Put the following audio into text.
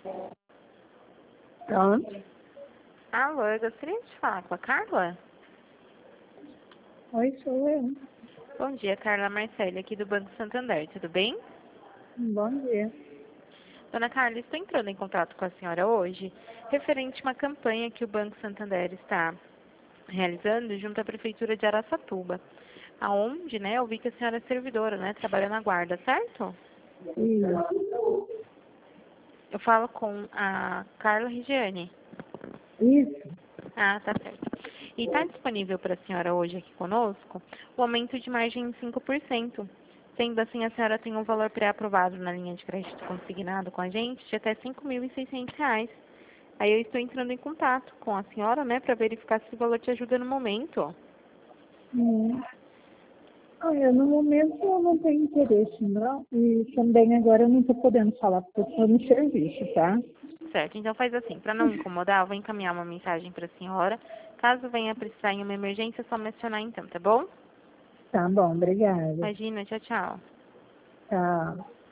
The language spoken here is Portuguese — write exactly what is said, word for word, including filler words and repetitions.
Pronto. Alô, eu gostaria de falar com a Carla. Oi, sou eu. Bom dia, Carla Marcele, aqui do Banco Santander, tudo bem? Bom dia. Dona Carla, estou entrando em contato com a senhora hoje, referente a uma campanha que o Banco Santander está realizando junto à Prefeitura de Araçatuba, aonde, né, eu vi que a senhora é servidora, né, trabalha na guarda, certo? Isso. Eu falo com a Carla Regiane. Isso. Ah, tá certo. E está disponível para a senhora hoje aqui conosco o aumento de margem em cinco por cento. Sendo assim, a senhora tem um valor pré-aprovado na linha de crédito consignado com a gente de até cinco mil e seiscentos reais. Aí eu estou entrando em contato com a senhora, né, para verificar se o valor te ajuda no momento. Hum. Olha, no momento eu não tenho interesse, não. E também agora eu não estou podendo falar porque eu estou no serviço, tá? Certo, então faz assim, para não incomodar, eu vou encaminhar uma mensagem para a senhora. Caso venha precisar em uma emergência, é só mencionar então, tá bom? Tá bom, obrigada. Imagina, tchau, tchau. Tchau.